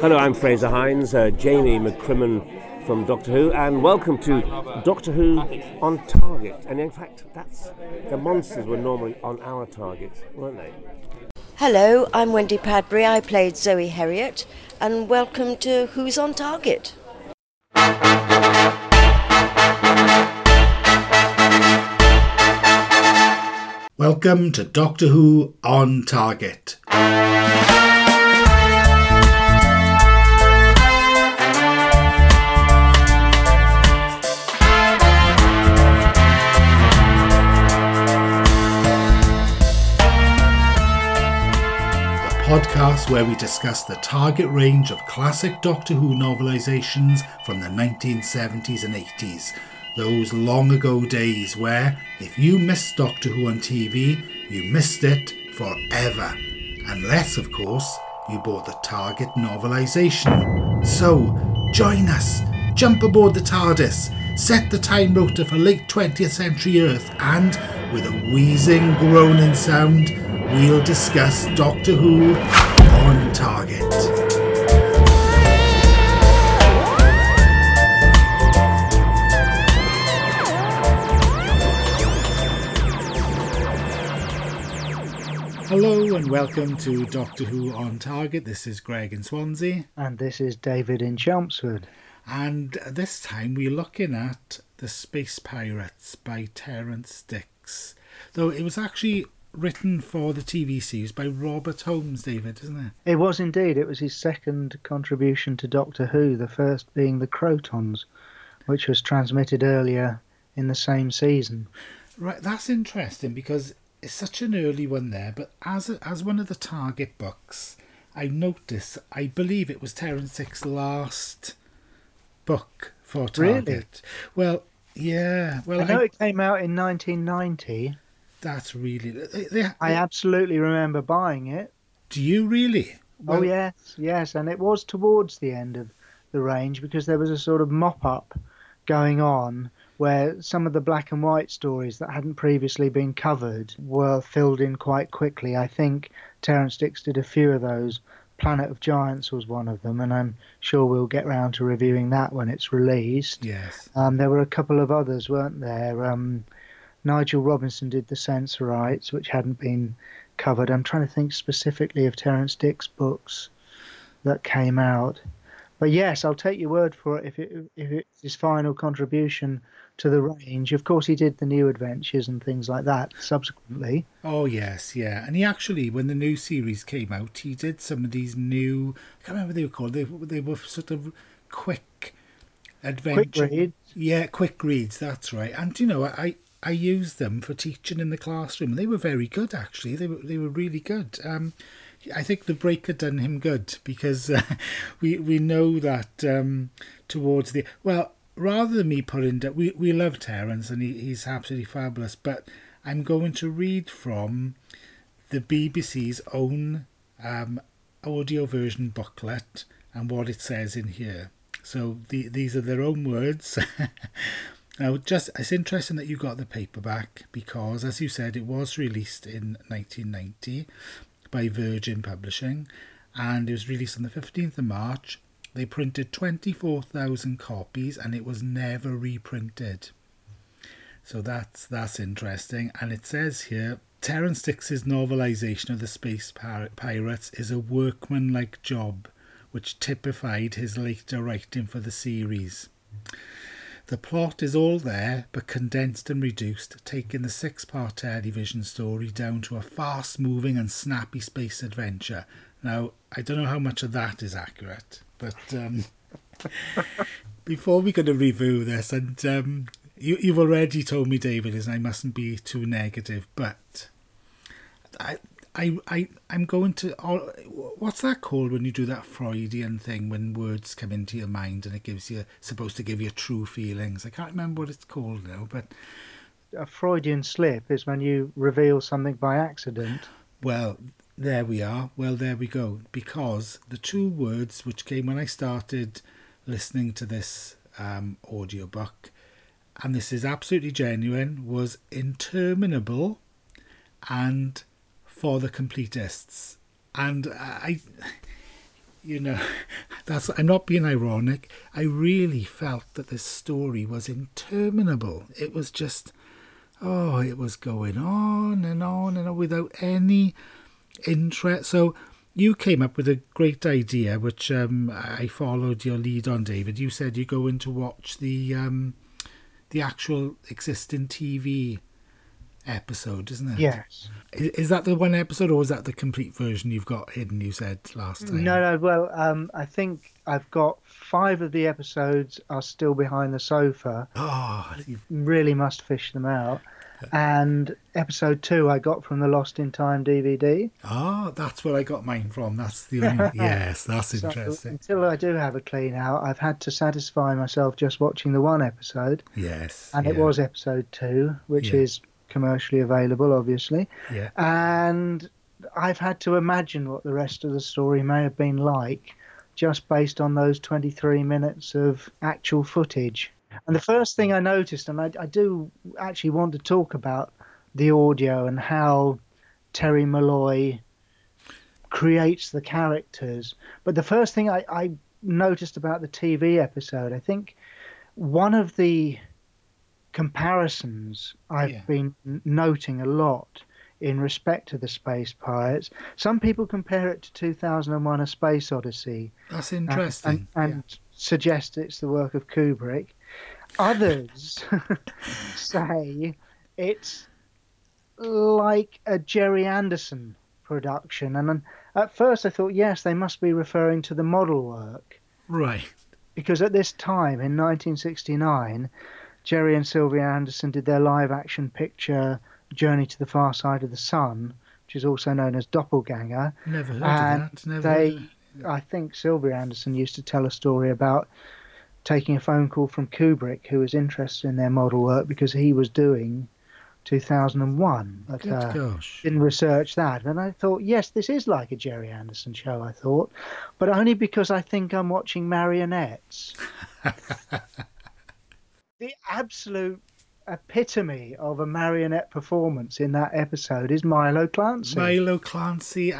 Hello, I'm Fraser Hines, Jamie McCrimmon from Doctor Who, and welcome to Doctor Who on Target. And in fact, the monsters were normally on our target, weren't they? Hello, I'm Wendy Padbury. I played Zoe Herriot, and welcome to Who's on Target. Welcome to Doctor Who on Target. Podcast where we discuss the Target range of classic Doctor Who novelisations from the 1970s and 80s. Those long ago days where, if you missed Doctor Who on TV, you missed it forever. Unless, of course, you bought the Target novelisation. So, join us, jump aboard the TARDIS, set the time rotor for late 20th century Earth, and, with a wheezing, groaning sound, we'll discuss Doctor Who on Target. Hello and welcome to Doctor Who on Target. This is Greg in Swansea. And this is David in Chelmsford. And this time we're looking at The Space Pirates by Terrance Dicks. Though it was actually written for the TV series by Robert Holmes, David, isn't it? It was indeed. It was his second contribution to Doctor Who, the first being The Crotons, which was transmitted earlier in the same season. Right, that's interesting because it's such an early one there, but as one of the Target books, I noticed, I believe it was Terrance Dicks' last book for Target. Really? Well, yeah. Well, I know it came out in 1990. That's really... I absolutely remember buying it. Do you really? Well, oh, yes. And it was towards the end of the range because there was a sort of mop-up going on where some of the black and white stories that hadn't previously been covered were filled in quite quickly. I think Terrance Dicks did a few of those. Planet of Giants was one of them, and I'm sure we'll get round to reviewing that when it's released. Yes. There were a couple of others, weren't there? Nigel Robinson did The Sensorites, which hadn't been covered. I'm trying to think specifically of Terrance Dicks' books that came out. But yes, I'll take your word for it if it's his final contribution to the range. Of course, he did the New Adventures and things like that subsequently. Oh, yes, yeah. And he actually, when the new series came out, he did some of these new... I can't remember what they were called. They were sort of quick adventure... Quick reads? Yeah, quick reads, that's right. And, you know, I used them for teaching in the classroom. They were very good, actually. They were really good. I think the break had done him good because we know that towards the... Well, rather than me putting... We love Terrance and he's absolutely fabulous, but I'm going to read from the BBC's own audio version booklet and what it says in here. So these are their own words. Now, it's interesting that you got the paperback because, as you said, it was released in 1990 by Virgin Publishing and it was released on the 15th of March. They printed 24,000 copies and it was never reprinted. So that's interesting. And it says here, Terrance Dicks' novelisation of The Space Pirates is a workmanlike job which typified his later writing for the series. The plot is all there, but condensed and reduced, taking the 6-part television story down to a fast-moving and snappy space adventure. Now, I don't know how much of that is accurate, but before we going to review this, and you've already told me, David, is I mustn't be too negative, but I'm going to... What's that called when you do that Freudian thing when words come into your mind and it supposed to give you true feelings? I can't remember what it's called now, but... A Freudian slip is when you reveal something by accident. Well, there we are. Well, there we go. Because the two words which came when I started listening to this audiobook, and this is absolutely genuine, was interminable and for the completists. And I I'm not being ironic. I really felt that this story was interminable. It was just, it was going on and on and on without any interest. So you came up with a great idea, which I followed your lead on, David. You said you're going to watch the actual existing TV episode, isn't it? Yes. Is that the one episode, or is that the complete version you've got hidden, you said last time? No, well, I think I've got 5 of the episodes are still behind the sofa. You Really must fish them out. And episode 2 I got from the Lost in Time DVD. That's where I got mine from. That's the only... Yes, that's So interesting. until I do have a clean out, I've had to satisfy myself just watching the one episode. Yes. And it was episode 2, which Yeah. is commercially available, obviously. Yeah. And I've had to imagine what the rest of the story may have been like just based on those 23 minutes of actual footage. And the first thing I noticed, and I do actually want to talk about the audio and how Terry Malloy creates the characters, but the first thing I noticed about the TV episode, I think one of the comparisons I've been noting a lot in respect to the Space Pirates, some people compare it to 2001: A Space Odyssey. That's interesting. And suggest it's the work of Kubrick. Others say it's like a Jerry Anderson production. And at first I thought, yes, they must be referring to the model work. Right. Because at this time, in 1969, Jerry and Sylvia Anderson did their live-action picture Journey to the Far Side of the Sun, which is also known as Doppelganger. Never heard And of that. Never heard of it. I think Sylvia Anderson used to tell a story about taking a phone call from Kubrick, who was interested in their model work because he was doing 2001. But Good gosh. didn't research that. And I thought, yes, this is like a Jerry Anderson show, I thought, but only because I think I'm watching marionettes. The absolute epitome of a marionette performance in that episode is Milo Clancy. Milo Clancy